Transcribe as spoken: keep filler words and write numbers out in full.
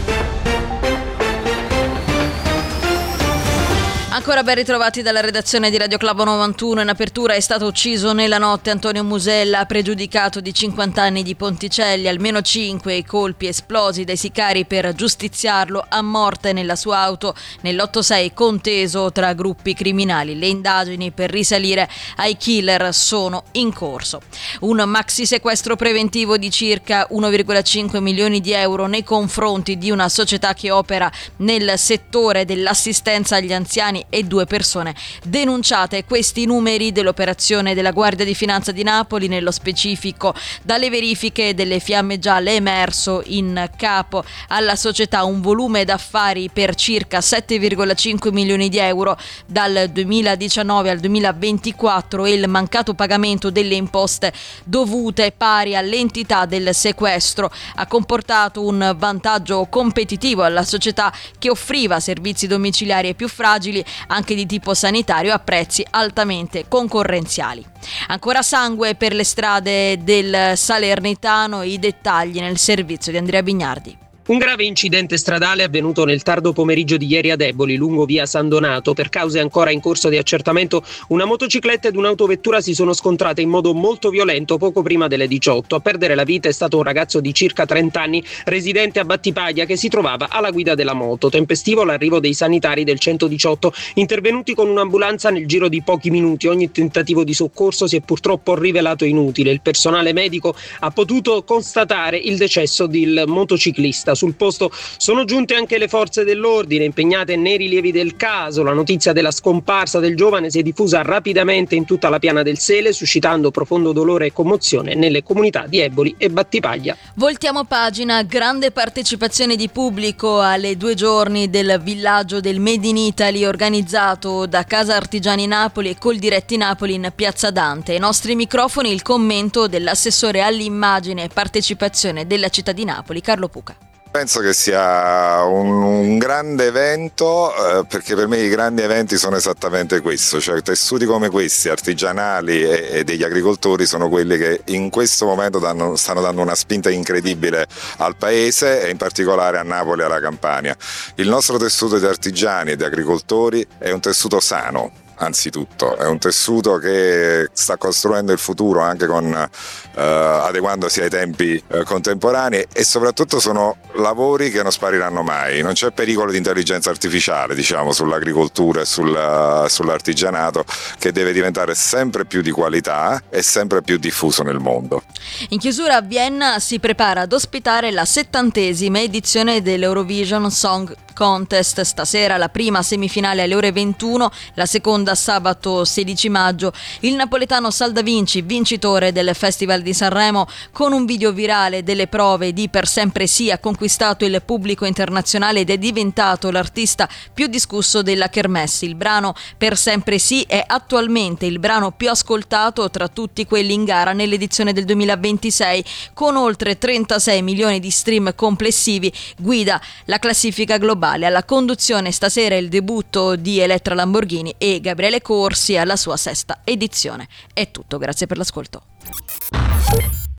Ancora ben ritrovati dalla redazione di Radio Club novantuno. In apertura è stato ucciso nella notte Antonio Musella, pregiudicato di cinquanta anni di Ponticelli, almeno cinque i colpi esplosi dai sicari per giustiziarlo a morte nella sua auto nell'otto sei conteso tra gruppi criminali. Le indagini per risalire ai killer sono in corso. Un maxi sequestro preventivo di circa uno virgola cinque milioni di euro nei confronti di una società che opera nel settore dell'assistenza agli anziani e due persone denunciate. Questi numeri dell'operazione della Guardia di Finanza di Napoli. Nello specifico, dalle verifiche delle Fiamme Gialle è emerso in capo alla società un volume d'affari per circa sette virgola cinque milioni di euro dal duemiladiciannove al duemilaventiquattro e il mancato pagamento delle imposte dovute pari all'entità del sequestro ha comportato un vantaggio competitivo alla società che offriva servizi domiciliari ai più fragili anche di tipo sanitario a prezzi altamente concorrenziali. Ancora sangue per le strade del Salernitano, i dettagli nel servizio di Andrea Bignardi. Un grave incidente stradale è avvenuto nel tardo pomeriggio di ieri ad Eboli, lungo via San Donato. Per cause ancora in corso di accertamento, una motocicletta ed un'autovettura si sono scontrate in modo molto violento poco prima delle diciotto. A perdere la vita è stato un ragazzo di circa trenta anni, residente a Battipaglia, che si trovava alla guida della moto. Tempestivo l'arrivo dei sanitari del centodiciotto, intervenuti con un'ambulanza nel giro di pochi minuti. Ogni tentativo di soccorso si è purtroppo rivelato inutile. Il personale medico ha potuto constatare il decesso del motociclista. Sul posto sono giunte anche le forze dell'ordine, impegnate nei rilievi del caso. La notizia della scomparsa del giovane si è diffusa rapidamente in tutta la piana del Sele, suscitando profondo dolore e commozione nelle comunità di Eboli e Battipaglia. Voltiamo pagina. Grande partecipazione di pubblico alle due giorni del villaggio del Made in Italy organizzato da Casa Artigiani Napoli e Coldiretti Napoli in Piazza Dante. Ai nostri microfoni il commento dell'assessore all'immagine e partecipazione della città di Napoli, Carlo Puca. Penso che sia un, un grande evento, eh, perché per me i grandi eventi sono esattamente questo, cioè tessuti come questi, artigianali e, e degli agricoltori, sono quelli che in questo momento danno, stanno dando una spinta incredibile al paese e in particolare a Napoli e alla Campania. Il nostro tessuto di artigiani e di agricoltori è un tessuto sano. Anzitutto è un tessuto che sta costruendo il futuro anche con eh, adeguandosi ai tempi eh, contemporanei, e soprattutto sono lavori che non spariranno mai. Non c'è pericolo di intelligenza artificiale, diciamo, sull'agricoltura e sul, sull'artigianato, che deve diventare sempre più di qualità e sempre più diffuso nel mondo. In chiusura, a Vienna si prepara ad ospitare la settantesima edizione dell'Eurovision Song Contest. Stasera la prima semifinale alle ore ventuno, la seconda sabato sedici maggio. Il napoletano Saldavinci, vincitore del Festival di Sanremo, con un video virale delle prove di Per sempre sì ha conquistato il pubblico internazionale ed è diventato l'artista più discusso della Kermesse. Il brano Per sempre sì è attualmente il brano più ascoltato tra tutti quelli in gara nell'edizione del duemilaventisei, con oltre trentasei milioni di stream complessivi, guida la classifica globale. Alla conduzione stasera il debutto di Elettra Lamborghini e Gabriele Corsi alla sua sesta edizione. È tutto, grazie per l'ascolto.